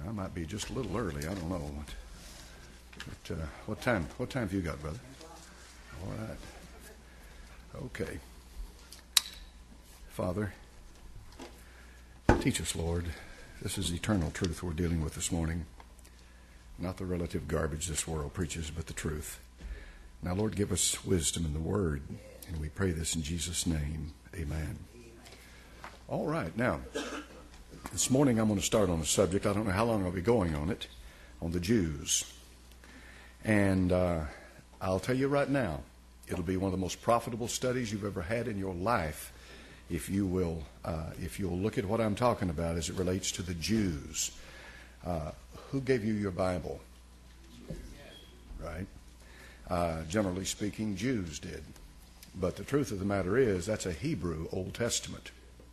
I might be just a little early. I don't know. But what time have you got, brother? All right. Okay. Father, teach us, Lord. This is eternal truth we're dealing with this morning. Not the relative garbage this world preaches, but the truth. Now, Lord, give us wisdom in the Word. And we pray this in Jesus' name. Amen. All right. Now, this morning I'm going to start on a subject. I don't know how long I'll be going on it, on the Jews. And I'll tell you right now, it'll be one of the most profitable studies you've ever had in your life if you'll look at what I'm talking about as it relates to the Jews. Who gave you your Bible? Right? Generally speaking, Jews did. But the truth of the matter is that's a Hebrew Old Testament.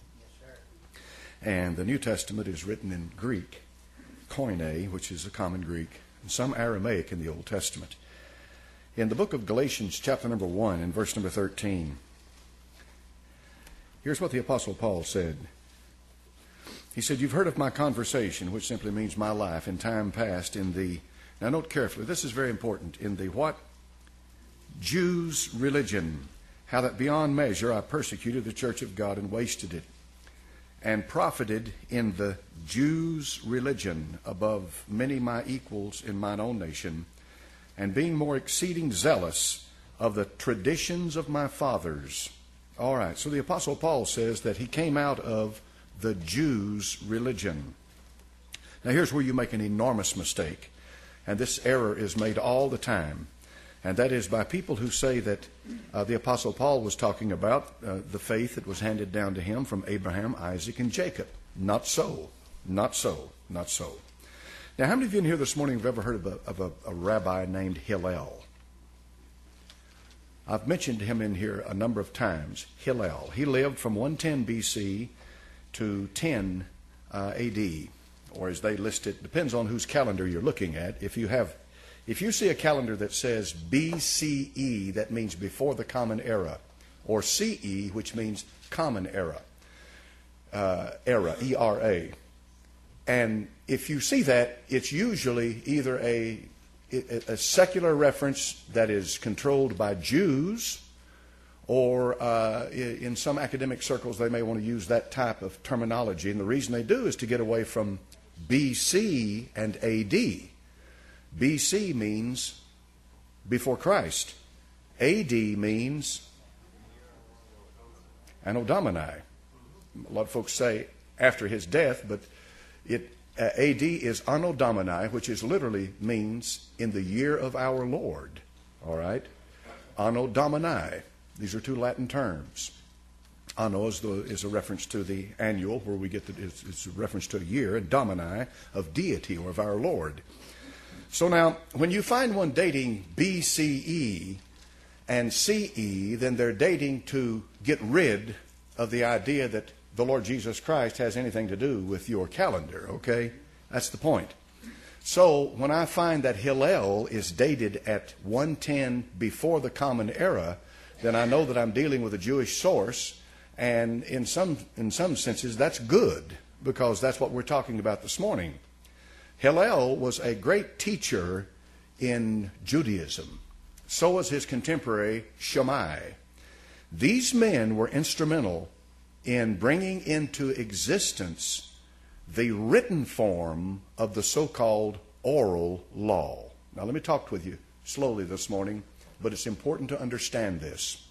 And the New Testament is written in Greek, Koine, which is a common Greek, and some Aramaic in the Old Testament. In the book of Galatians, chapter number 1, and verse number 13, here's what the Apostle Paul said. He said, "You've heard of my conversation," which simply means my life, in time past in the, now note carefully, this is very important, in the what? Jews' religion, how that beyond measure I persecuted the church of God and wasted it, and profited in the Jews' religion above many my equals in mine own nation, and being more exceeding zealous of the traditions of my fathers. All right, so the Apostle Paul says that he came out of the Jews' religion. Now here's where you make an enormous mistake, and this error is made all the time, and that is by people who say that the Apostle Paul was talking about the faith that was handed down to him from Abraham, Isaac, and Jacob. Not so. Not so. Not so. Now, how many of you in here this morning have ever heard of a rabbi named Hillel? I've mentioned him in here a number of times. Hillel. He lived from 110 BC to 10 AD, or as they list it, depends on whose calendar you're looking at. If you see a calendar that says BCE, that means before the Common Era, or CE, which means Common Era, ERA. And if you see that, it's usually either a secular reference that is controlled by Jews, or in some academic circles they may want to use that type of terminology. And the reason they do is to get away from BC and AD. BC means before Christ. AD means Anno Domini. A lot of folks say after his death, but AD is Anno Domini, which is literally means in the year of our Lord. All right? Anno Domini. These are two Latin terms. Anno is a reference to the annual, where we get it's a reference to a year, and Domini of deity or of our Lord. So now, when you find one dating BCE and CE, then they're dating to get rid of the idea that the Lord Jesus Christ has anything to do with your calendar, okay? That's the point. So when I find that Hillel is dated at 110 before the Common Era, then I know that I'm dealing with a Jewish source, and in some senses that's good, because that's what we're talking about this morning. Hillel was a great teacher in Judaism. So was his contemporary Shammai. These men were instrumental in bringing into existence the written form of the so-called oral law. Now let me talk with you slowly this morning, but it's important to understand this.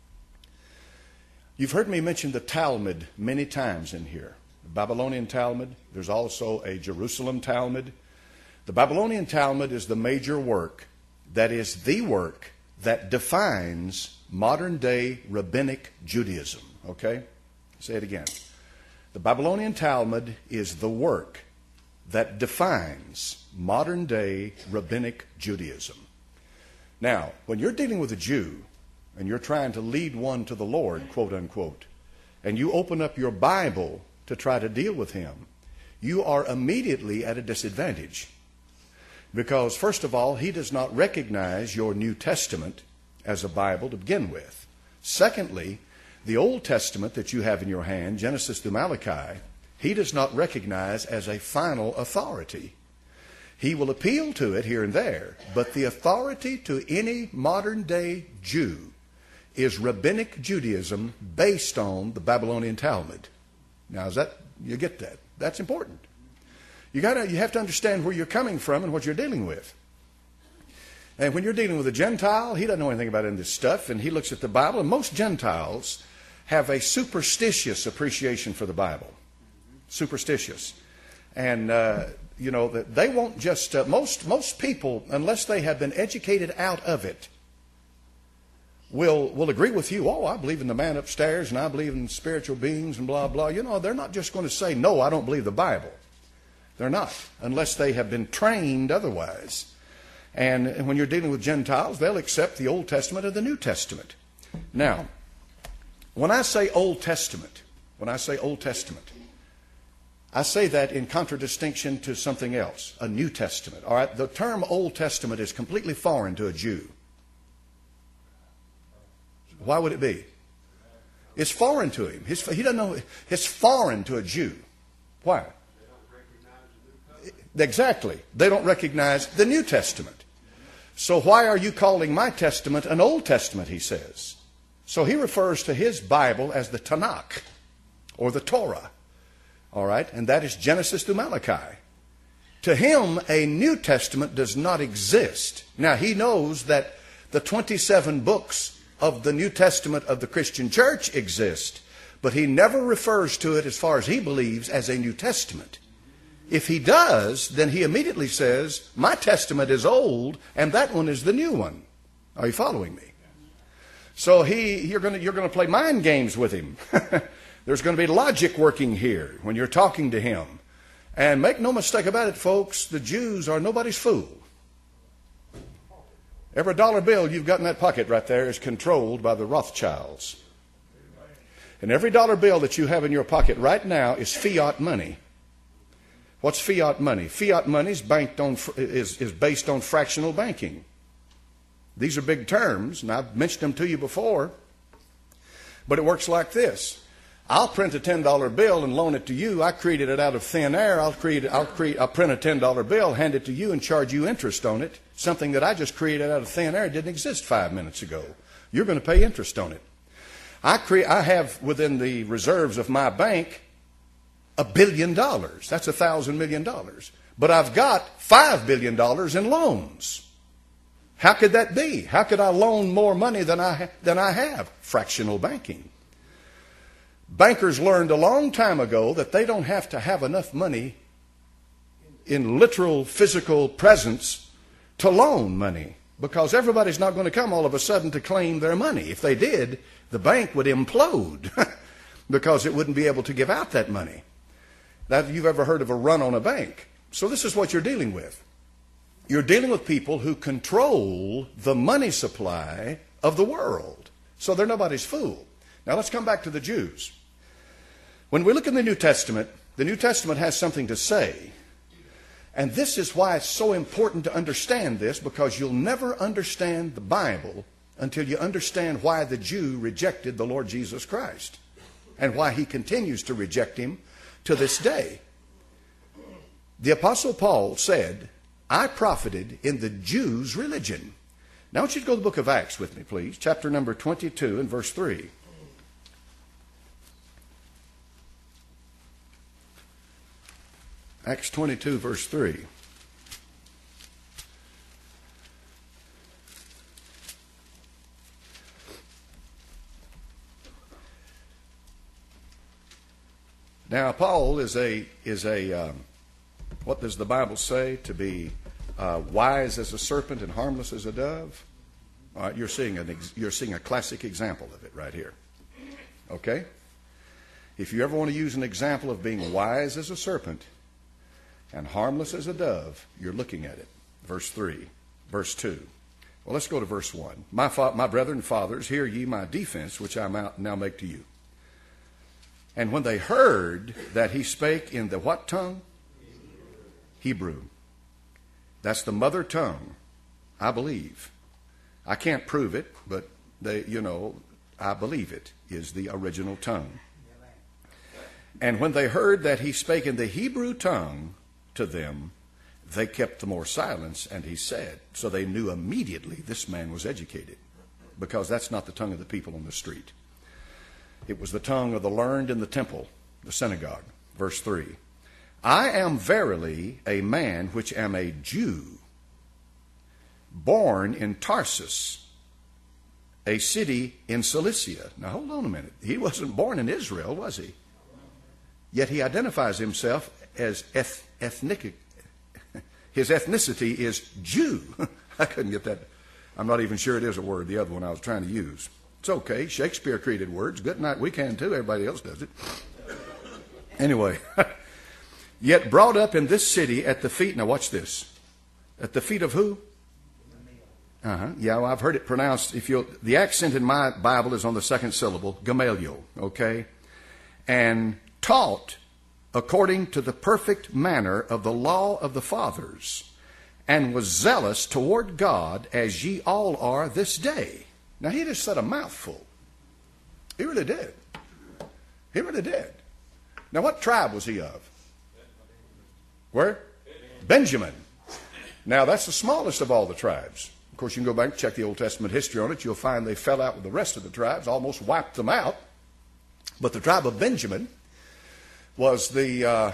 You've heard me mention the Talmud many times in here. The Babylonian Talmud. There's also a Jerusalem Talmud. The Babylonian Talmud is the major work, that is the work that defines modern-day rabbinic Judaism. Okay? Say it again. The Babylonian Talmud is the work that defines modern-day rabbinic Judaism. Now, when you're dealing with a Jew and you're trying to lead one to the Lord, quote unquote, and you open up your Bible to try to deal with him, you are immediately at a disadvantage. Because, first of all, he does not recognize your New Testament as a Bible to begin with. Secondly, the Old Testament that you have in your hand, Genesis to Malachi, he does not recognize as a final authority. He will appeal to it here and there, but the authority to any modern day Jew is rabbinic Judaism based on the Babylonian Talmud. Now, you get that? That's important. You have to understand where you're coming from and what you're dealing with. And when you're dealing with a Gentile, he doesn't know anything about any of this stuff, and he looks at the Bible, and most Gentiles have a superstitious appreciation for the Bible. Superstitious. And, that they won't just, most people, unless they have been educated out of it, will agree with you. Oh, I believe in the man upstairs, and I believe in spiritual beings, and blah, blah. They're not just going to say, no, I don't believe the Bible. They're not, unless they have been trained otherwise. And when you're dealing with Gentiles, they'll accept the Old Testament or the New Testament. Now, when I say Old Testament, I say that in contradistinction to something else, a New Testament. All right, the term Old Testament is completely foreign to a Jew. Why would it be? It's foreign to him. He doesn't know. It's foreign to a Jew. Why? Exactly. They don't recognize the New Testament. So why are you calling my Testament an Old Testament, he says. So he refers to his Bible as the Tanakh or the Torah. All right? And that is Genesis through Malachi. To him, a New Testament does not exist. Now, he knows that the 27 books of the New Testament of the Christian church exist, but he never refers to it, as far as he believes, as a New Testament. If he does, then he immediately says, my testament is old and that one is the new one. Are you following me? So you're going to play mind games with him. There's going to be logic working here when you're talking to him. And make no mistake about it, folks, the Jews are nobody's fool. Every dollar bill you've got in that pocket right there is controlled by the Rothschilds. And every dollar bill that you have in your pocket right now is fiat money. What's fiat money? Fiat money is based on fractional banking. These are big terms, and I've mentioned them to you before. But it works like this. I'll print a $10 bill and loan it to you. I created it out of thin air. I'll print a $10 bill, hand it to you, and charge you interest on it. Something that I just created out of thin air didn't exist 5 minutes ago. You're going to pay interest on it. I have within the reserves of my bank $1 billion. That's $1,000 million. But I've got $5 billion in loans. How could that be? How could I loan more money than I have? Fractional banking. Bankers learned a long time ago that they don't have to have enough money in literal physical presence to loan money, because everybody's not going to come all of a sudden to claim their money. If they did, the bank would implode because it wouldn't be able to give out that money. Now, if you've ever heard of a run on a bank. So this is what you're dealing with. You're dealing with people who control the money supply of the world. So they're nobody's fool. Now let's come back to the Jews. When we look in the New Testament has something to say. And this is why it's so important to understand this, because you'll never understand the Bible until you understand why the Jew rejected the Lord Jesus Christ and why he continues to reject him to this day. The Apostle Paul said, I profited in the Jews' religion. Now I want you to go to the book of Acts with me, please. Chapter number 22 and verse 3. Acts 22, verse 3. Now, Paul is what does the Bible say? To be wise as a serpent and harmless as a dove. All right, you're seeing a classic example of it right here. Okay? If you ever want to use an example of being wise as a serpent and harmless as a dove, you're looking at it. Verse 3, verse 2. Well, let's go to verse 1. My brethren, fathers, hear ye my defense, which I now make to you. And when they heard that he spake in the what tongue? Hebrew. That's the mother tongue, I believe. I can't prove it, but I believe it is the original tongue. And when they heard that he spake in the Hebrew tongue to them, they kept the more silence, and he said. So they knew immediately this man was educated, because that's not the tongue of the people on the street. It was the tongue of the learned in the temple, the synagogue. Verse 3. I am verily a man which am a Jew, born in Tarsus, a city in Cilicia. Now hold on a minute. He wasn't born in Israel, was he? Yet he identifies himself as ethnic. His ethnicity is Jew. I couldn't get that. I'm not even sure it is a word, the other one I was trying to use. It's okay. Shakespeare created words. Good night. We can too. Everybody else does it. Anyway. Yet brought up in this city at the feet. Now watch this. At the feet of who? Yeah, well, I've heard it pronounced. The accent in my Bible is on the second syllable, Gamaliel. Okay. And taught according to the perfect manner of the law of the fathers, and was zealous toward God, as ye all are this day. Now, he just said a mouthful. He really did. He really did. Now, what tribe was he of? Where? Benjamin. Now, that's the smallest of all the tribes. Of course, you can go back and check the Old Testament history on it. You'll find they fell out with the rest of the tribes, almost wiped them out. But the tribe of Benjamin was the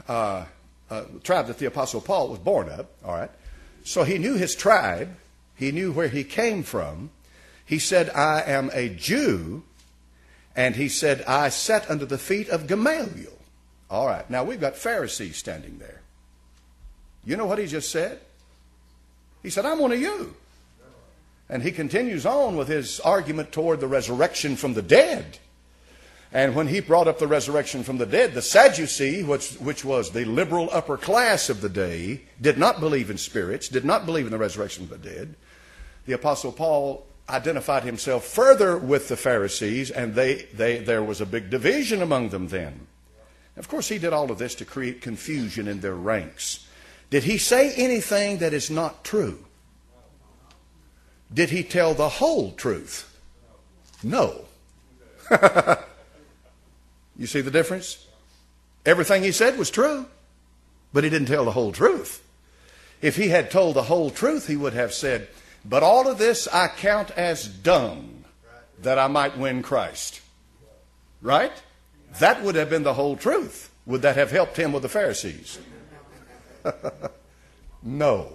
tribe that the Apostle Paul was born of. All right. So he knew his tribe. He knew where he came from. He said, I am a Jew. And he said, I sat under the feet of Gamaliel. All right. Now, we've got Pharisees standing there. You know what he just said? He said, I'm one of you. And he continues on with his argument toward the resurrection from the dead. And when he brought up the resurrection from the dead, the Sadducee, which was the liberal upper class of the day, did not believe in spirits, did not believe in the resurrection of the dead. The Apostle Paul identified himself further with the Pharisees, and there was a big division among them then. Of course, he did all of this to create confusion in their ranks. Did he say anything that is not true? Did he tell the whole truth? No. You see the difference? Everything he said was true, but he didn't tell the whole truth. If he had told the whole truth, he would have said, but all of this I count as dung, that I might win Christ. Right? That would have been the whole truth. Would that have helped him with the Pharisees? No.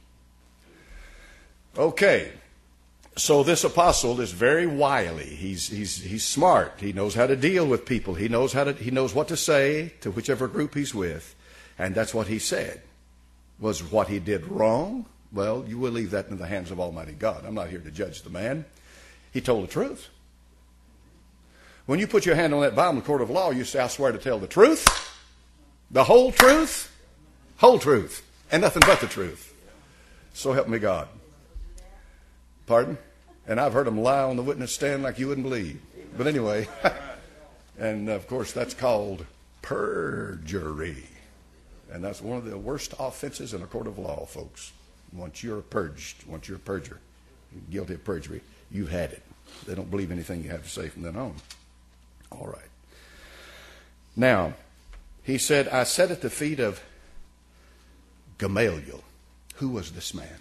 Okay. So this apostle is very wily. He's smart. He knows how to deal with people. He knows what to say to whichever group he's with. And that's what he said. Was what he did wrong? Well, you will leave that in the hands of Almighty God. I'm not here to judge the man. He told the truth. When you put your hand on that Bible in the court of law, you say, I swear to tell the truth, the whole truth, and nothing but the truth. So help me God. Pardon? And I've heard them lie on the witness stand like you wouldn't believe. But anyway, and of course that's called perjury. And that's one of the worst offenses in a court of law, folks. Once you're purged, once you're a perjurer, guilty of perjury, you've had it. They don't believe anything you have to say from then on. All right. Now, he said, I sat at the feet of Gamaliel. Who was this man?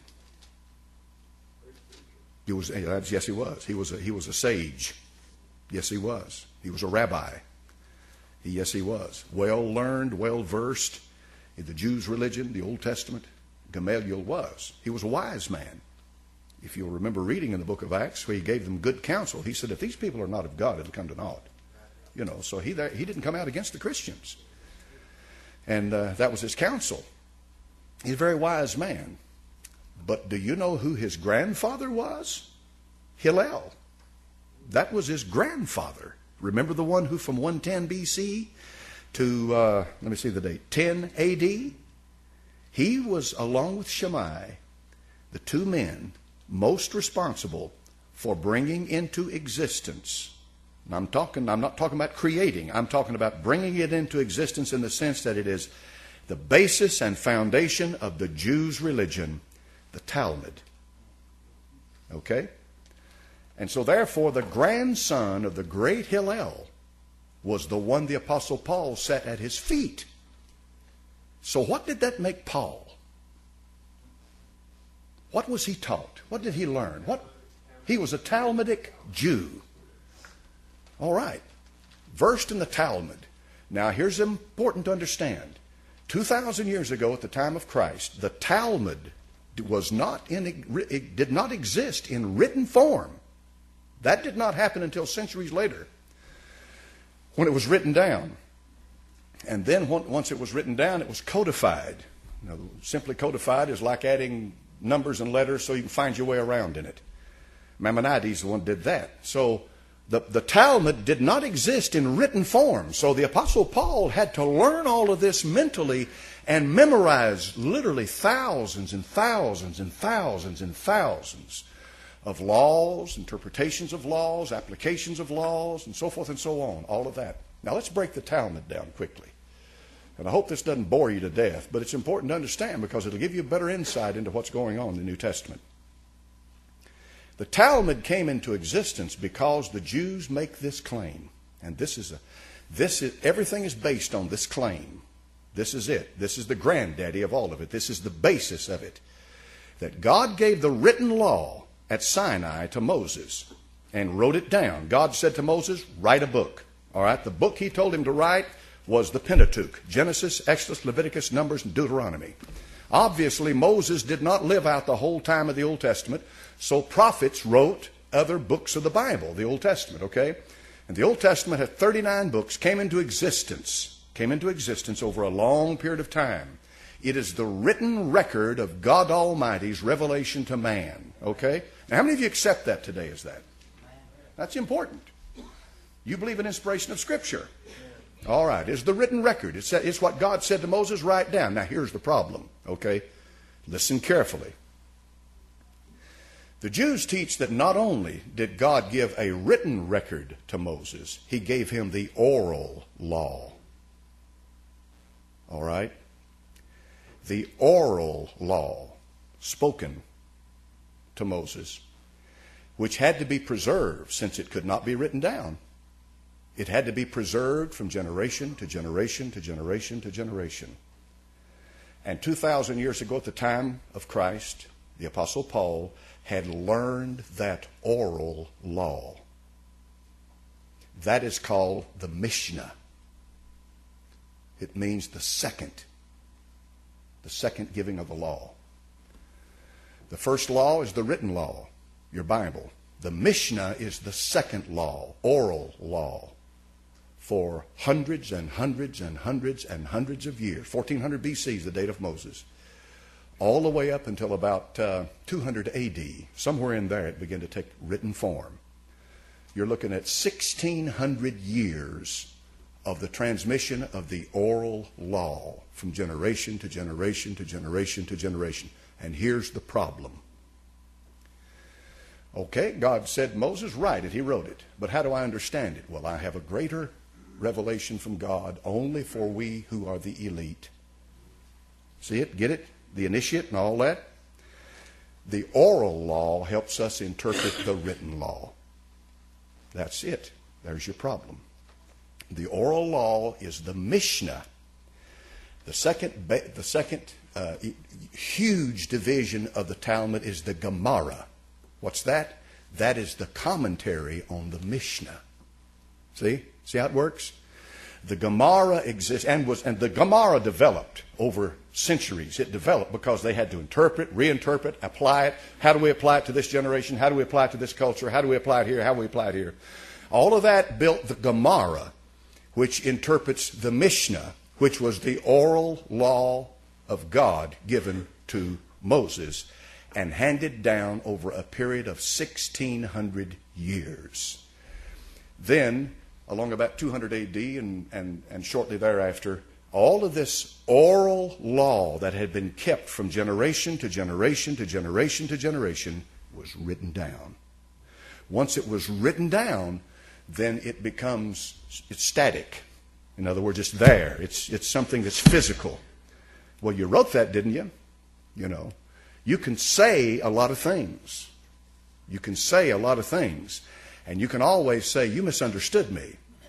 Yes, he was. He was a sage. Yes, he was. He was a rabbi. Yes, he was. Well learned, well versed in the Jews' religion, the Old Testament. Gamaliel was. He was a wise man. If you'll remember reading in the book of Acts, where he gave them good counsel, he said, if these people are not of God, it'll come to naught. So he didn't come out against the Christians. And that was his counsel. He's a very wise man. But do you know who his grandfather was? Hillel. That was his grandfather. Remember the one who from 110 BC to, let me see the date, 10 AD? He was, along with Shammai, the two men most responsible for bringing into existence. And I'm not talking about creating. I'm talking about bringing it into existence in the sense that it is the basis and foundation of the Jews' religion, the Talmud. Okay? And so therefore the grandson of the great Hillel was the one the Apostle Paul sat at his feet. So what did that make Paul? What was he taught? What did he learn? He was a Talmudic Jew. All right. Versed in the Talmud. Now here's important to understand. 2,000 years ago at the time of Christ, the Talmud it did not exist in written form. That did not happen until centuries later when it was written down. And then once it was written down, it was codified. Now, simply codified is like adding numbers and letters so you can find your way around in it. Maimonides, the one who did that. So the Talmud did not exist in written form. So the Apostle Paul had to learn all of this mentally and memorize literally thousands and thousands and thousands and thousands of laws, interpretations of laws, applications of laws, and so forth and so on, all of that. Now let's break the Talmud down quickly. And I hope this doesn't bore you to death, but it's important to understand because it'll give you a better insight into what's going on in the New Testament. The Talmud came into existence because the Jews make this claim. And everything is based on this claim. This is it. This is the granddaddy of all of it. This is the basis of it. That God gave the written law at Sinai to Moses and wrote it down. God said to Moses, write a book. All right, the book he told him to write was the Pentateuch, Genesis, Exodus, Leviticus, Numbers, and Deuteronomy. Obviously, Moses did not live out the whole time of the Old Testament, so prophets wrote other books of the Bible, the Old Testament, okay? And the Old Testament had 39 books, came into existence over a long period of time. It is the written record of God Almighty's revelation to man, okay? Now, how many of you accept that today as that? That's important. You believe in inspiration of Scripture. All right, it's the written record. It's what God said to Moses, write down. Now, here's the problem, okay? Listen carefully. The Jews teach that not only did God give a written record to Moses, he gave him the oral law. All right? The oral law spoken to Moses, which had to be preserved since it could not be written down. It had to be preserved from generation to generation to generation to generation. And 2,000 years ago at the time of Christ, the Apostle Paul had learned that oral law. That is called the Mishnah. It means the second giving of the law. The first law is the written law, your Bible. The Mishnah is the second law, oral law, for hundreds and hundreds and hundreds and hundreds of years. 1400 BC is the date of Moses. All the way up until about 200 AD. Somewhere in there it began to take written form. You're looking at 1,600 years of the transmission of the oral law from generation to generation to generation to generation. And here's the problem. Okay, God said, Moses, write it. He wrote it. But how do I understand it? Well, I have a greater revelation from God only for we who are the elite. See it? Get it? The initiate and all that. The oral law helps us interpret the written law. That's it. There's your problem. The oral law is the Mishnah. The second huge division of the Talmud is the Gemara. What's that? That is the commentary on the Mishnah. See how it works? The Gemara exists, and the Gemara developed over centuries. It developed because they had to interpret, reinterpret, apply it. How do we apply it to this generation? How do we apply it to this culture? How do we apply it here? How do we apply it here? All of that built the Gemara, which interprets the Mishnah, which was the oral law of God given to Moses and handed down over a period of 1,600 years. Then, along about 200 AD and shortly thereafter, all of this oral law that had been kept from generation to generation to generation to generation was written down. Once it was written down, then it's static. In other words, it's there. It's something that's physical. Well, you wrote that, didn't you? You know. You can say a lot of things. You can say a lot of things. And you can always say, you misunderstood me.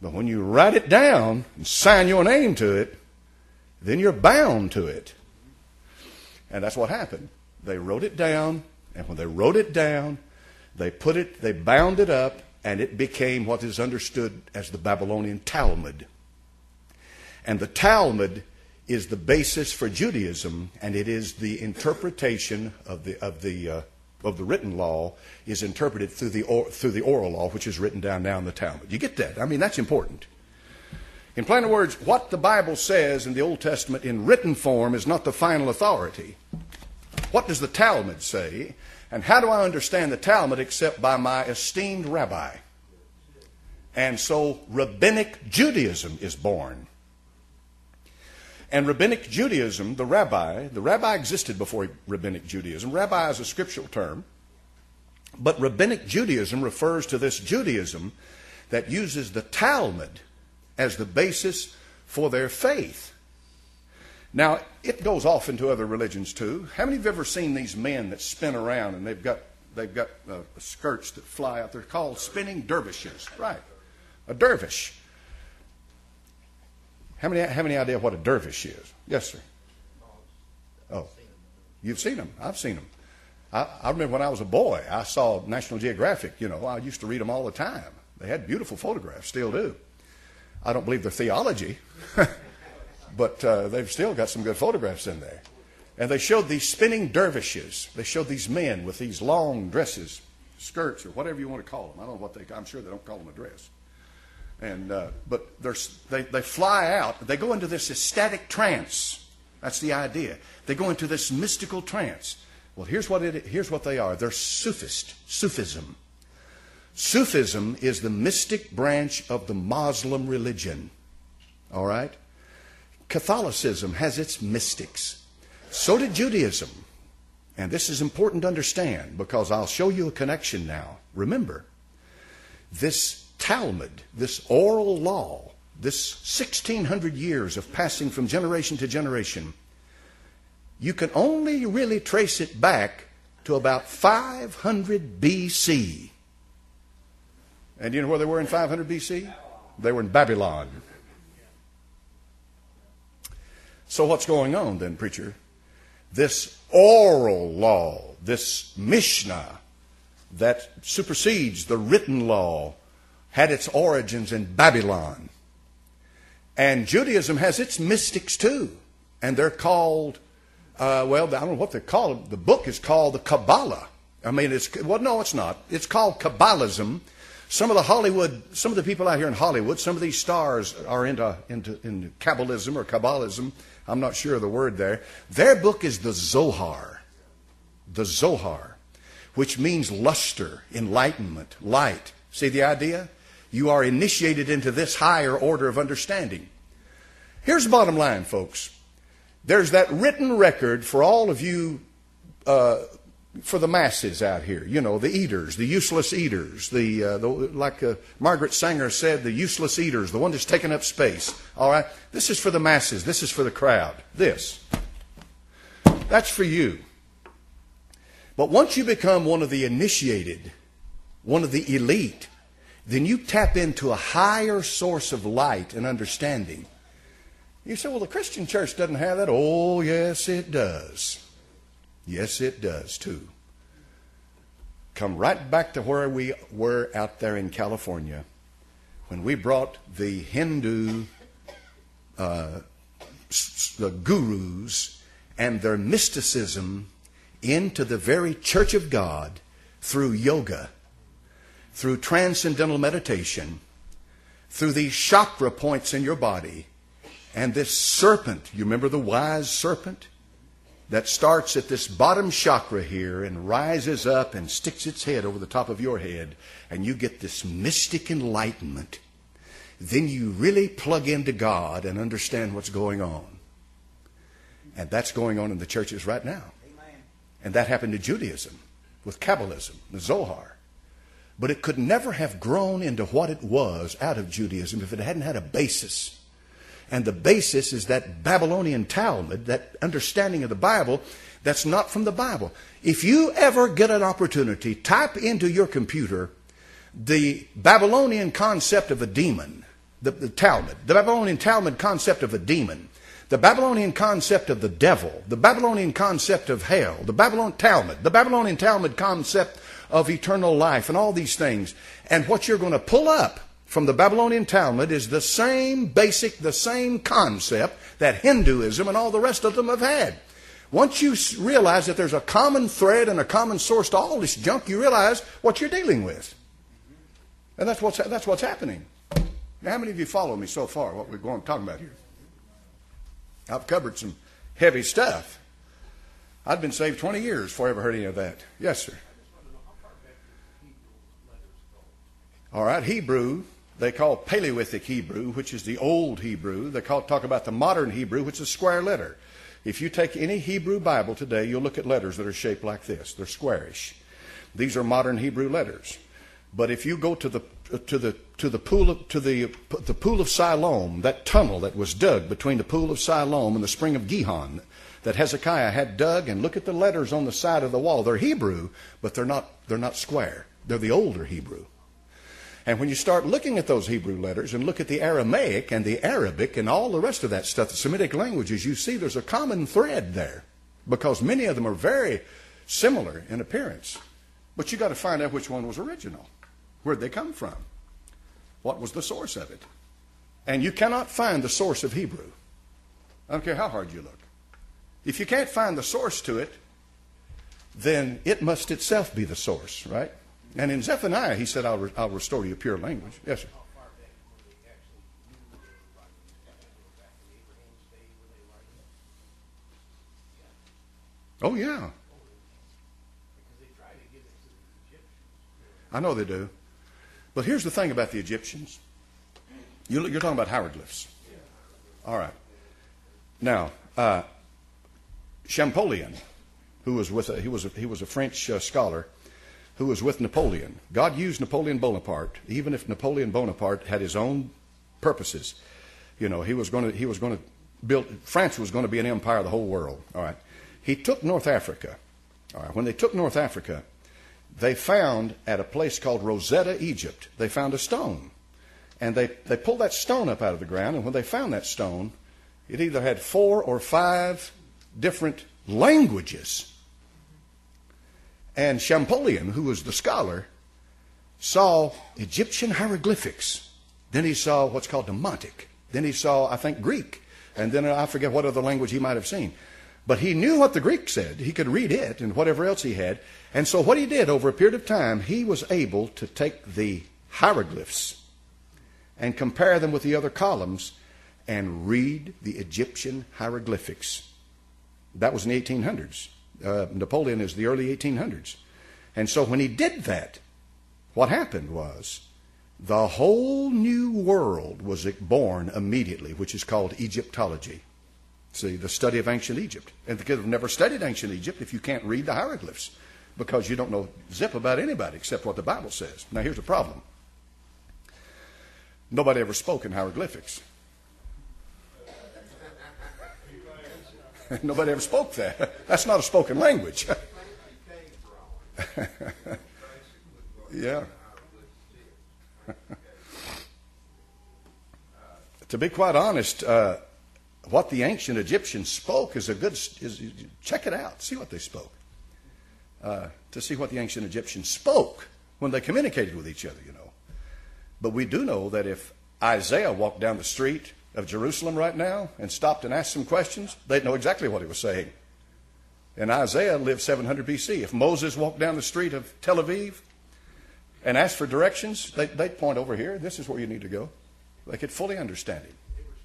But when you write it down and sign your name to it, then you're bound to it. And that's what happened. They wrote it down, and when they wrote it down, they bound it up, and it became what is understood as the Babylonian Talmud. And the Talmud is the basis for Judaism, and it is the interpretation of the written law is interpreted through the oral law, which is written down now in the Talmud. You get that? I mean, that's important. In plain words, what the Bible says in the Old Testament in written form is not the final authority. What does the Talmud say? And how do I understand the Talmud except by my esteemed rabbi? And so Rabbinic Judaism is born. And Rabbinic Judaism, the rabbi existed before Rabbinic Judaism. Rabbi is a scriptural term. But Rabbinic Judaism refers to this Judaism that uses the Talmud as the basis for their faith. Now, it goes off into other religions too. How many of you have ever seen these men that spin around and they've got skirts that fly out? They're called spinning dervishes. Right. A dervish. How many have any idea what a dervish is? Yes, sir. Oh, you've seen them. I've seen them. I remember when I was a boy, I saw National Geographic. You know, I used to read them all the time. They had beautiful photographs, still do. I don't believe their theology, but they've still got some good photographs in there. And they showed these spinning dervishes. They showed these men with these long dresses, skirts, or whatever you want to call them. I don't know what I'm sure they don't call them a dress. And but they fly out. They go into this ecstatic trance. That's the idea. They go into this mystical trance. Well, here's what they are. They're Sufism. Sufism is the mystic branch of the Muslim religion. All right? Catholicism has its mystics. So did Judaism. And this is important to understand because I'll show you a connection now. Remember, this Talmud, this oral law, this 1,600 years of passing from generation to generation, you can only really trace it back to about 500 BC. And do you know where they were in 500 BC? They were in Babylon. So what's going on then, preacher? This oral law, this Mishnah that supersedes the written law, had its origins in Babylon. And Judaism has its mystics too. And they're called, I don't know what they're called. The book is called the Kabbalah. I mean, no, it's not. It's called Kabbalism. Some of the people out here in Hollywood, some of these stars are into Kabbalism or Kabbalism. I'm not sure of the word there. Their book is the Zohar. The Zohar, which means luster, enlightenment, light. See the idea? You are initiated into this higher order of understanding. Here's the bottom line, folks. There's that written record for all of you, for the masses out here. You know, the eaters, the useless eaters, like Margaret Sanger said, the useless eaters, the one that's taking up space. All right? This is for the masses. This is for the crowd. That's for you. But once you become one of the initiated, one of the elite, then you tap into a higher source of light and understanding. You say, well, the Christian church doesn't have that. Oh, yes, it does. Yes, it does, too. Come right back to where we were out there in California when we brought the Hindu the gurus and their mysticism into the very church of God through yoga, through transcendental meditation, through these chakra points in your body, and this serpent, you remember the wise serpent? That starts at this bottom chakra here and rises up and sticks its head over the top of your head, and you get this mystic enlightenment. Then you really plug into God and understand what's going on. And that's going on in the churches right now. Amen. And that happened to Judaism with Kabbalism, the Zohar. But it could never have grown into what it was out of Judaism if it hadn't had a basis. And the basis is that Babylonian Talmud, that understanding of the Bible, that's not from the Bible. If you ever get an opportunity, type into your computer the Babylonian concept of a demon. the Talmud, the Babylonian Talmud concept of a demon, the Babylonian concept of the devil, the Babylonian concept of hell, the Babylonian Talmud concept of eternal life, and all these things. And what you're going to pull up from the Babylonian Talmud is the same the same concept that Hinduism and all the rest of them have had. Once you realize that there's a common thread and a common source to all this junk, you realize what you're dealing with. And that's what's happening. Now, how many of you follow me so far, what we're talking about here? I've covered some heavy stuff. I'd been saved 20 years before I ever heard any of that. Yes, sir. All right, Hebrew, they call Paleolithic Hebrew, which is the old Hebrew. They talk about the modern Hebrew, which is a square letter. If you take any Hebrew Bible today, you'll look at letters that are shaped like this. They're squarish. These are modern Hebrew letters. But if you go to the pool of Siloam, that tunnel that was dug between the pool of Siloam and the spring of Gihon, that Hezekiah had dug, and look at the letters on the side of the wall. They're Hebrew, but they're not square. They're the older Hebrew. And when you start looking at those Hebrew letters and look at the Aramaic and the Arabic and all the rest of that stuff, the Semitic languages, you see there's a common thread there, because many of them are very similar in appearance. But you got to find out which one was original. Where'd they come from? What was the source of it? And you cannot find the source of Hebrew. I don't care how hard you look. If you can't find the source to it, then it must itself be the source, right? And in Zephaniah, he said, I'll restore you pure language. Yes, sir. Oh, yeah. I know they do. But here's the thing about the Egyptians. You're talking about hieroglyphs. All right. Now, Champollion, who was he was a French scholar who was with Napoleon. God used Napoleon Bonaparte, even if Napoleon Bonaparte had his own purposes. You know, he was going to build. France was going to be an empire of the whole world. All right. He took North Africa. All right. When they took North Africa, they found at a place called Rosetta, Egypt, they found a stone. And they pulled that stone up out of the ground, and when they found that stone, it either had 4 or 5 different languages. And Champollion, who was the scholar, saw Egyptian hieroglyphics. Then he saw what's called Demotic. Then he saw, I think, Greek. And then I forget what other language he might have seen. But he knew what the Greek said. He could read it and whatever else he had. And so what he did over a period of time, he was able to take the hieroglyphs and compare them with the other columns and read the Egyptian hieroglyphics. That was in the 1800s. Napoleon is the early 1800s. And so when he did that, what happened was the whole new world was born immediately, which is called Egyptology. See, the study of ancient Egypt. And the kids have never studied ancient Egypt if you can't read the hieroglyphs, because you don't know zip about anybody except what the Bible says. Now, here's the problem. Nobody ever spoke in hieroglyphics. Nobody ever spoke that. That's not a spoken language. Yeah. To be quite honest, what the ancient Egyptians spoke is check it out, see what they spoke. To see what the ancient Egyptians spoke when they communicated with each other, you know. But we do know that if Isaiah walked down the street of Jerusalem right now and stopped and asked some questions, they'd know exactly what he was saying. And Isaiah lived 700 BC. If Moses walked down the street of Tel Aviv and asked for directions, they'd point over here. This is where you need to go. They could fully understand him.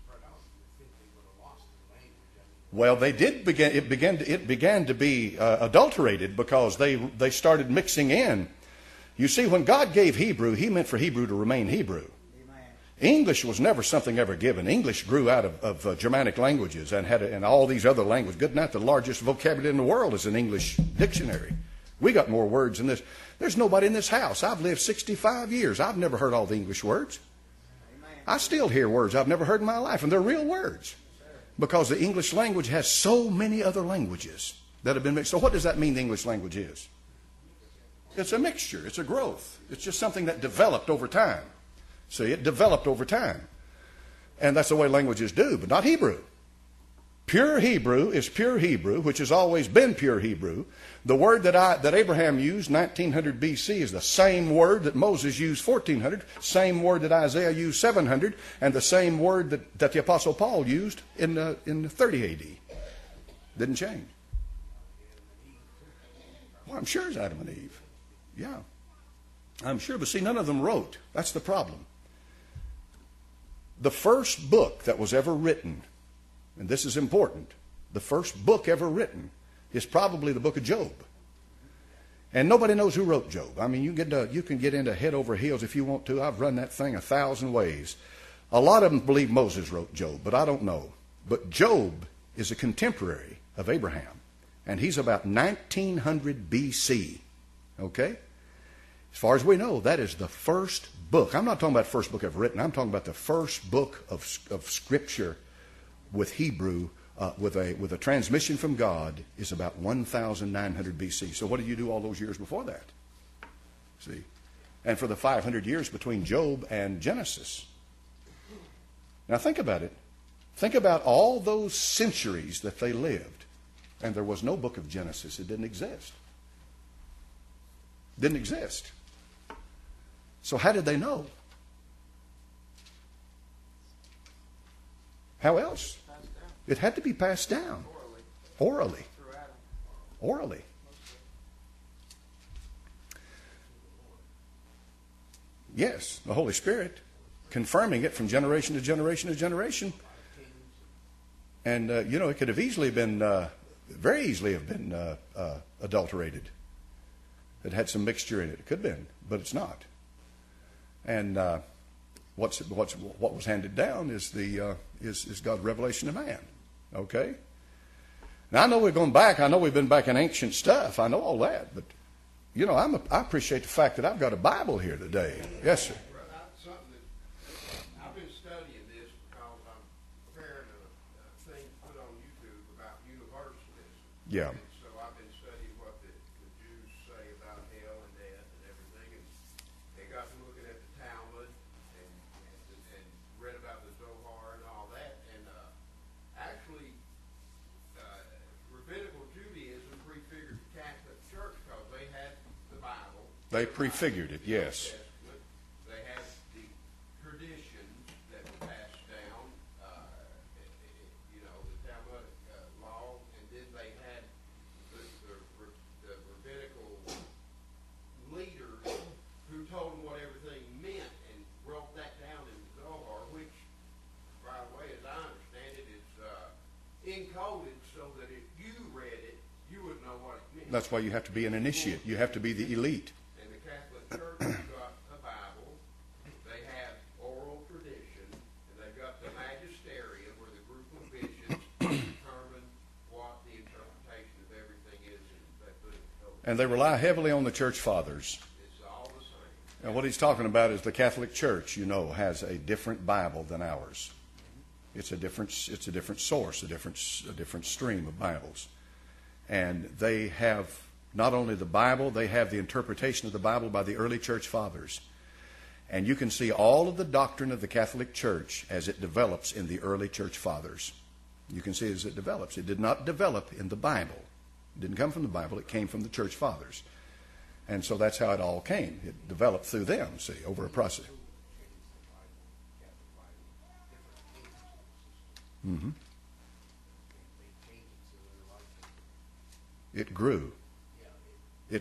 Well, they did begin. It began to be adulterated because they started mixing in. You see, when God gave Hebrew, He meant for Hebrew to remain Hebrew. English was never something ever given. English grew out of Germanic languages and all these other languages. Good night, the largest vocabulary in the world is an English dictionary. We got more words than this. There's nobody in this house. I've lived 65 years. I've never heard all the English words. I still hear words I've never heard in my life, and they're real words. Because the English language has so many other languages that have been mixed. So what does that mean the English language is? It's a mixture. It's a growth. It's just something that developed over time. See, it developed over time. And that's the way languages do, but not Hebrew. Pure Hebrew is pure Hebrew, which has always been pure Hebrew. The word that Abraham used 1900 BC is the same word that Moses used 1400, same word that Isaiah used 700, and the same word that the Apostle Paul used in 30 AD. Didn't change. Well, I'm sure it's Adam and Eve. Yeah. I'm sure, but see, none of them wrote. That's the problem. The first book that was ever written, and this is important, the first book ever written is probably the book of Job. And nobody knows who wrote Job. I mean, you can get into head over heels if you want to. I've run that thing 1,000 ways. A lot of them believe Moses wrote Job, but I don't know. But Job is a contemporary of Abraham, and he's about 1900 BC. Okay? As far as we know, that is the first book. I'm not talking about the first book ever written. I'm talking about the first book of Scripture with Hebrew, with a transmission from God, is about 1900 BC. So what did you do all those years before that? See? And for the 500 years between Job and Genesis. Now think about it. Think about all those centuries that they lived. And there was no book of Genesis. It didn't exist. Didn't exist. So how did they know? How else? It had to be passed down. Orally. Orally. Yes, the Holy Spirit confirming it from generation to generation to generation. And, it could have easily been, very easily have been adulterated. It had some mixture in it. It could have been, but it's not. And what was handed down is God's revelation to man. Okay? Now, I know we're going back. I know we've been back in ancient stuff. I know all that. But, I appreciate the fact that I've got a Bible here today. Yes, sir. I've been studying this because I'm preparing a thing to put on YouTube about universalism. Yeah. And so I've been studying what the Jews say about hell and death and everything. And they got to looking at the Talmud and read about the Zohar and all that. And actually, Rabbinical Judaism prefigured the Catholic Church because they had the Bible. They prefigured it, yes. They had the traditions that were passed down, the Talmudic law, and then they had the rabbinical leaders who told them what everything meant and wrote that down in the Zohar, which, by the way, as I understand it, is encoded so that if you read it, you would know what it meant. That's why you have to be an initiate. You have to be the elite. And the Catholic Church has got a Bible, they have oral tradition, and they've got the magisterium where the group of bishops determine what the interpretation of everything is, and they put it in code. And they rely heavily on the church fathers. It's all the same. And what he's talking about is the Catholic Church, has a different Bible than ours. It's a different source, a different stream of Bibles. And they have not only the Bible, they have the interpretation of the Bible by the early church fathers. And you can see all of the doctrine of the Catholic Church as it develops in the early church fathers. You can see it as it develops. It did not develop in the Bible. It didn't come from the Bible. It came from the church fathers. And so that's how it all came. It developed through them, over a process. Mm-hmm. It grew. It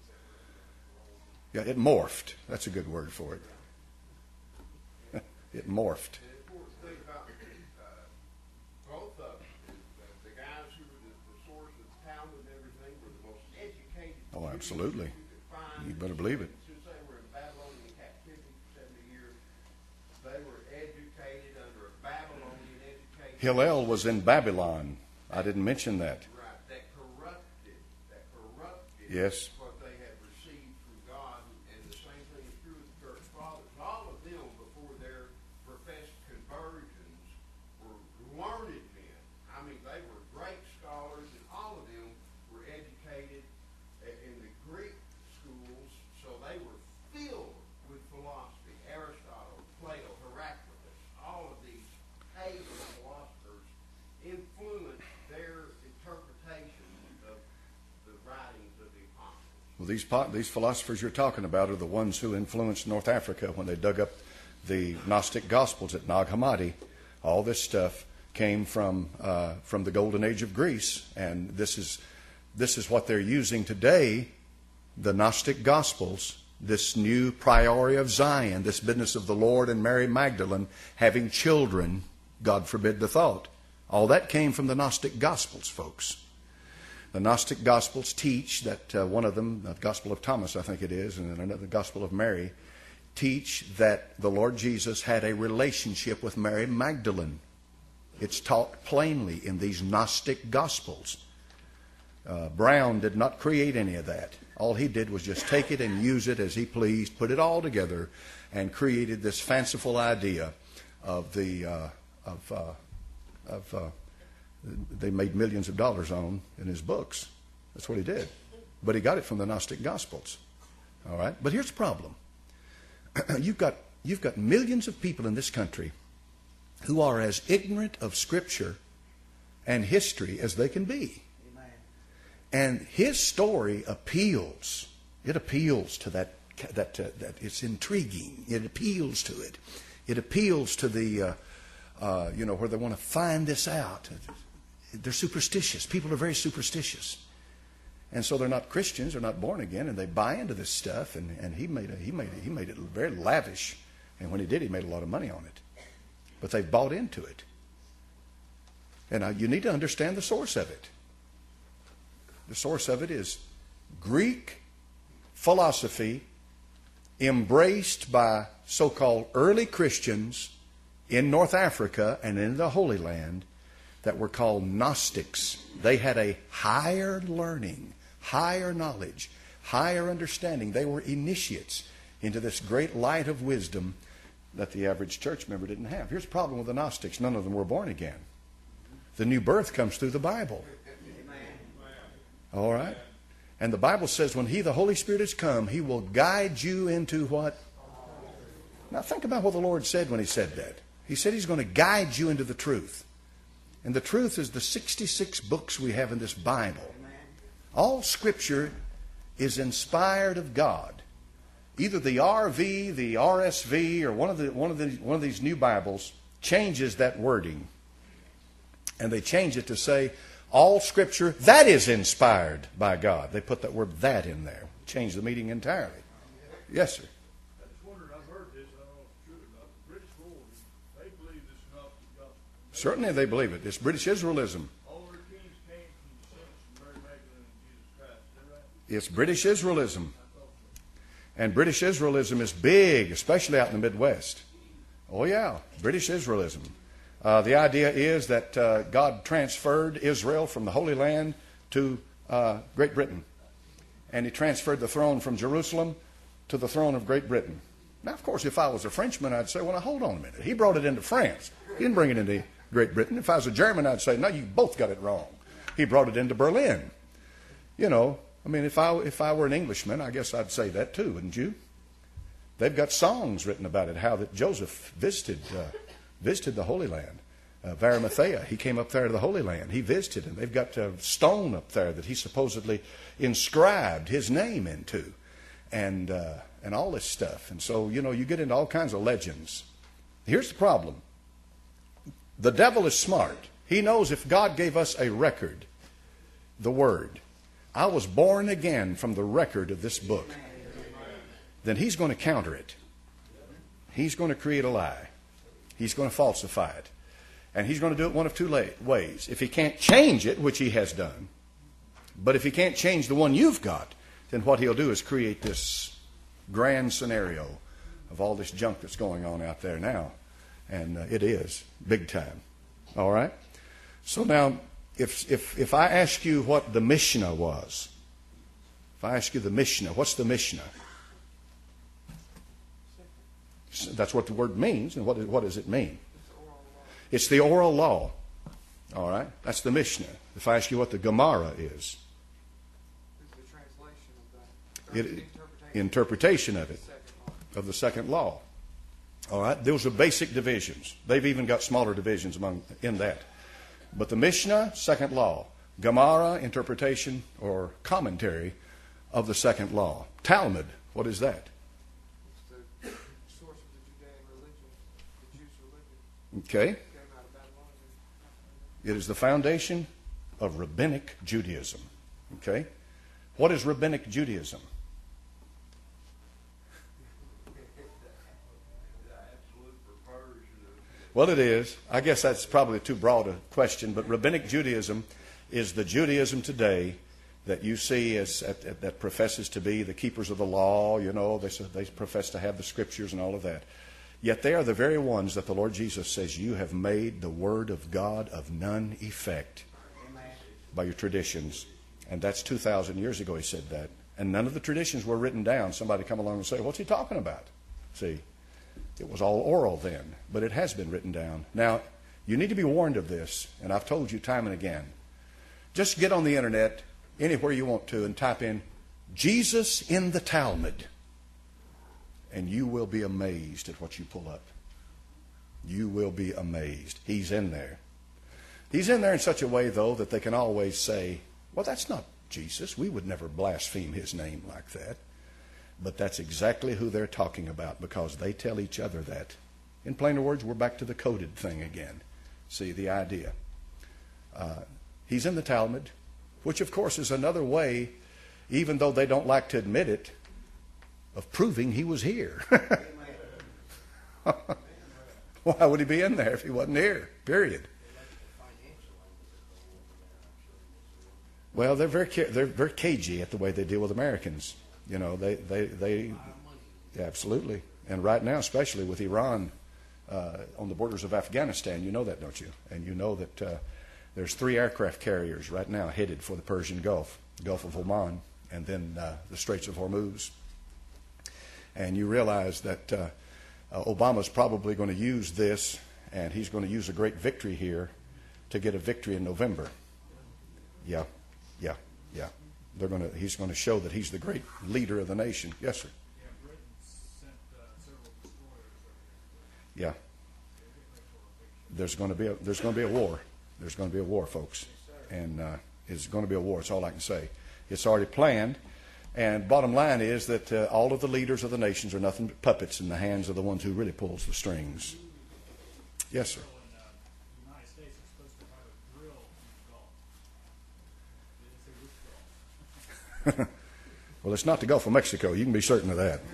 morphed. That's a good word for it. It morphed. And the important thing about both of them is that the guys who were the source of the Talmud and everything were the most educated. Oh, absolutely. You could find. You better believe it. Since they were in Babylonian captivity for 70 years, they were educated under a Babylonian education. Hillel was in Babylon. I didn't mention that. Right, that corrupted Yes. what they had received from God, and the same thing is true with the church fathers. All of them, before their professed conversions, were learned men. I mean, they were great scholars, and all of them were educated in the Greek schools, so they were filled with philosophy. Aristotle, Plato, Heraclitus, all of these Well, these philosophers you're talking about are the ones who influenced North Africa when they dug up the Gnostic Gospels at Nag Hammadi. All this stuff came from the Golden Age of Greece, and this is what they're using today. The Gnostic Gospels, this new priori of Zion, this business of the Lord and Mary Magdalene having children, God forbid the thought. All that came from the Gnostic Gospels, folks. The Gnostic Gospels teach that one of them, the Gospel of Thomas, I think it is, and then another, the Gospel of Mary, teach that the Lord Jesus had a relationship with Mary Magdalene. It's taught plainly in these Gnostic Gospels. Brown did not create any of that. All he did was just take it and use it as he pleased, put it all together, and created this fanciful idea of they made millions of dollars on in his books. That's what he did. But he got it from the Gnostic Gospels. All right? But here's the problem. You've got millions of people in this country who are as ignorant of Scripture and history as they can be. Amen. And his story appeals. It appeals to that it's intriguing. It appeals to it. It appeals to the, where they want to find this out. They're superstitious. People are very superstitious. And so they're not Christians, they're not born again, and they buy into this stuff, and he made it very lavish. And when he did, he made a lot of money on it. But they've bought into it. And you need to understand the source of it. The source of it is Greek philosophy embraced by so-called early Christians in North Africa and in the Holy Land that were called Gnostics. They had a higher learning, higher knowledge, higher understanding. They were initiates into this great light of wisdom that the average church member didn't have. Here's the problem with the Gnostics. None of them were born again. The new birth comes through the Bible. All right? And the Bible says when He, the Holy Spirit, has come, He will guide you into what? Now think about what the Lord said when He said that. He said He's going to guide you into the truth. And the truth is the 66 books we have in this Bible. All Scripture is inspired of God. Either the RV, the RSV, or one of these new Bibles changes that wording. And they change it to say, all Scripture, that is inspired by God. They put that word that in there. Change the meaning entirely. Yes, sir. I just wondered, I've heard this, I don't know if it's true or not. The British Board, they believe this is not the gospel. Certainly they believe it. It's British Israelism. All their kings came from the saints of Mary Magdalene and Jesus Christ. Is that right? It's British Israelism. And British Israelism is big, especially out in the Midwest. Oh, yeah, British Israelism. The idea is that God transferred Israel from the Holy Land to Great Britain. And He transferred the throne from Jerusalem to the throne of Great Britain. Now, of course, if I was a Frenchman, I'd say, well, now, hold on a minute. He brought it into France. He didn't bring it into Great Britain. If I was a German, I'd say, no, you both got it wrong. He brought it into Berlin. You know, I mean, if I were an Englishman, I guess I'd say that too, wouldn't you? They've got songs written about it, how that Joseph visited the Holy Land. Arimathea, he came up there to the Holy Land. He visited, and they've got a stone up there that he supposedly inscribed his name into, and all this stuff. And so, you know, you get into all kinds of legends. Here's the problem. The devil is smart. He knows if God gave us a record, the Word, I was born again from the record of this book, then he's going to counter it. He's going to create a lie. He's going to falsify it. And he's going to do it one of two ways. If he can't change it, which he has done, but if he can't change the one you've got, then what he'll do is create this grand scenario of all this junk that's going on out there now. And it is big time. All right? So now, if I ask you what the Mishnah was, if I ask you the Mishnah, what's the Mishnah? That's what the word means. And what does it mean? It's the oral law. All right? That's the Mishnah. If I ask you what the Gemara is, It's the translation of that. Interpretation of it, of the second law. All right? Those are basic divisions. They've even got smaller divisions in that. But the Mishnah, second law. Gemara, interpretation or commentary of the second law. Talmud, what is that? It's the source of the Judean religion, the Jews' religion. Okay. Came out of Babylon. It is the foundation of rabbinic Judaism. Okay? What is rabbinic Judaism? Well, it is. I guess that's probably too broad a question, but rabbinic Judaism is the Judaism today that you see as that professes to be the keepers of the law. You know, they profess to have the scriptures and all of that. Yet they are the very ones that the Lord Jesus says, you have made the word of God of none effect by your traditions. And that's 2,000 years ago he said that. And none of the traditions were written down. Somebody come along and say, what's he talking about? See, it was all oral then, but it has been written down. Now, you need to be warned of this, and I've told you time and again. Just get on the internet, anywhere you want to, and type in Jesus in the Talmud. And you will be amazed at what you pull up. You will be amazed. He's in there. He's in there in such a way, though, that they can always say, well, that's not Jesus. We would never blaspheme his name like that. But that's exactly who they're talking about, because they tell each other that. In plainer words, we're back to the coded thing again. See, the idea. He's in the Talmud, which, of course, is another way, even though they don't like to admit it, of proving he was here. Why would he be in there if he wasn't here? Period. Well, they're very cagey at the way they deal with Americans. You know, they absolutely. And right now, especially with Iran on the borders of Afghanistan, you know that, don't you? And you know that there's 3 aircraft carriers right now headed for the Persian Gulf, Gulf of Oman, and then the Straits of Hormuz. And you realize that Obama's probably going to use this, and he's going to use a great victory here to get a victory in November. Yeah. He's going to show that he's the great leader of the nation. Yes, sir. Yeah, Britain sent several destroyers over Yeah. There's going to be a war. There's going to be a war, folks. And it's going to be a war. That's all I can say. It's already planned. And bottom line is that all of the leaders of the nations are nothing but puppets in the hands of the ones who really pulls the strings. Yes, sir. the United States is supposed to have a drill in the Gulf. They didn't say which Gulf. Well, it's not the Gulf of Mexico. You can be certain of that.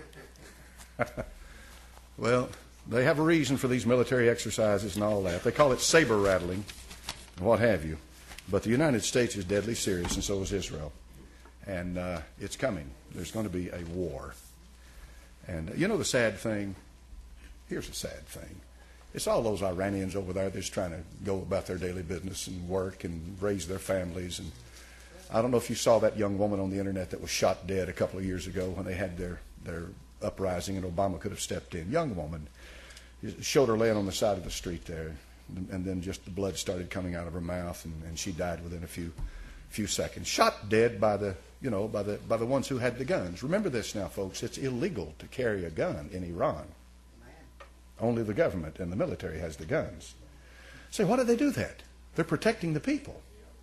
Well, they have a reason for these military exercises and all that. They call it saber rattling and what have you. But the United States is deadly serious, and so is Israel. And it's coming. There's going to be a war. And you know the sad thing? Here's the sad thing. It's all those Iranians over there that's trying to go about their daily business and work and raise their families. And I don't know if you saw that young woman on the internet that was shot dead a couple of years ago when they had their uprising and Obama could have stepped in. Young woman. Showed her laying on the side of the street there. And then just the blood started coming out of her mouth, and she died within a few seconds. Shot dead by the ones who had the guns. Remember this now, folks. It's illegal to carry a gun in Iran. Only the government and the military has the guns. Say, why do they do that? They're protecting the people.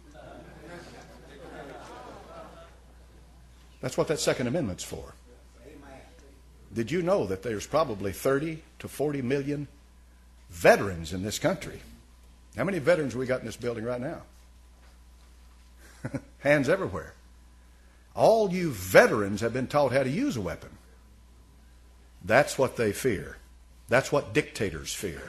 That's what that Second Amendment's for. Did you know that there's probably 30 to 40 million veterans in this country? How many veterans we got in this building right now? Hands everywhere. All you veterans have been taught how to use a weapon. That's what they fear. That's what dictators fear.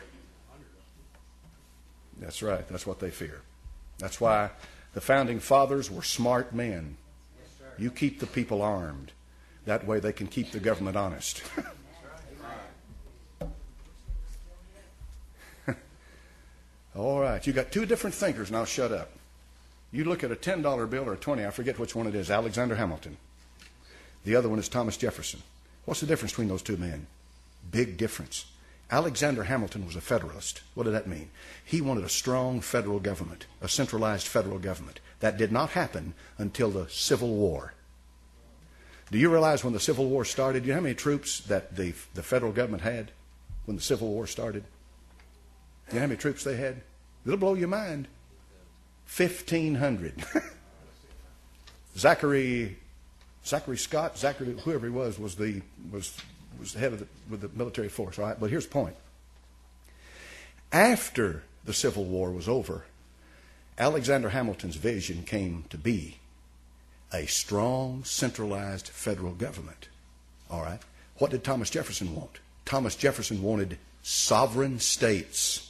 That's right. That's what they fear. That's why the founding fathers were smart men. You keep the people armed. That way they can keep the government honest. All right. You got 2 different thinkers, and I'll shut up. You look at a $10 bill or a 20, I forget which one it is, Alexander Hamilton. The other one is Thomas Jefferson. What's the difference between those 2 men? Big difference. Alexander Hamilton was a Federalist. What did that mean? He wanted a strong federal government, a centralized federal government. That did not happen until the Civil War. Do you realize when the Civil War started, do you know how many troops that the federal government had when the Civil War started? Do you know how many troops they had? It'll blow your mind. 1,500. Zachary Zachary Scott, whoever he was the head of the military force. All right, but here's the point. After the Civil War was over, Alexander Hamilton's vision came to be a strong, centralized federal government. All right. What did Thomas Jefferson want? Thomas Jefferson wanted sovereign states.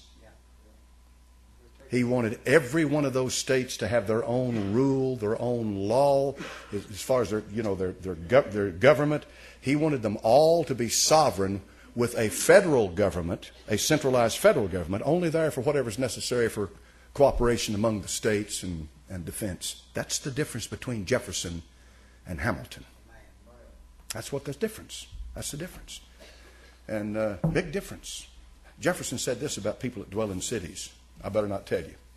He wanted every one of those states to have their own rule, their own law, as far as their government. He wanted them all to be sovereign with a federal government, a centralized federal government, only there for whatever's necessary for cooperation among the states and defense. That's the difference between Jefferson and Hamilton. That's what the difference. That's the difference. And big difference. Jefferson said this about people that dwell in cities. I better not tell you.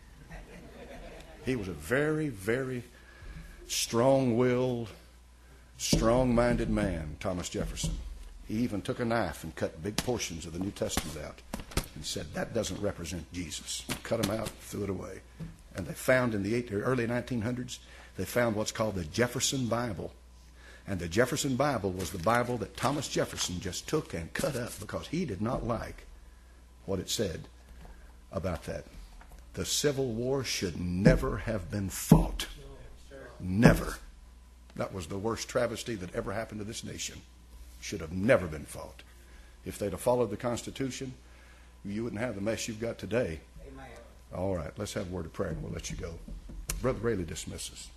He was a very, very strong-willed, strong-minded man, Thomas Jefferson. He even took a knife and cut big portions of the New Testament out and said, that doesn't represent Jesus. Cut them out, threw it away. And they found in the early 1900s, they found what's called the Jefferson Bible. And the Jefferson Bible was the Bible that Thomas Jefferson just took and cut up because he did not like what it said about that. The Civil War should never have been fought. Never. That was the worst travesty that ever happened to this nation. Should have never been fought. If they'd have followed the Constitution, you wouldn't have the mess you've got today. Amen. All right, let's have a word of prayer and we'll let you go. Brother Rayleigh dismisses.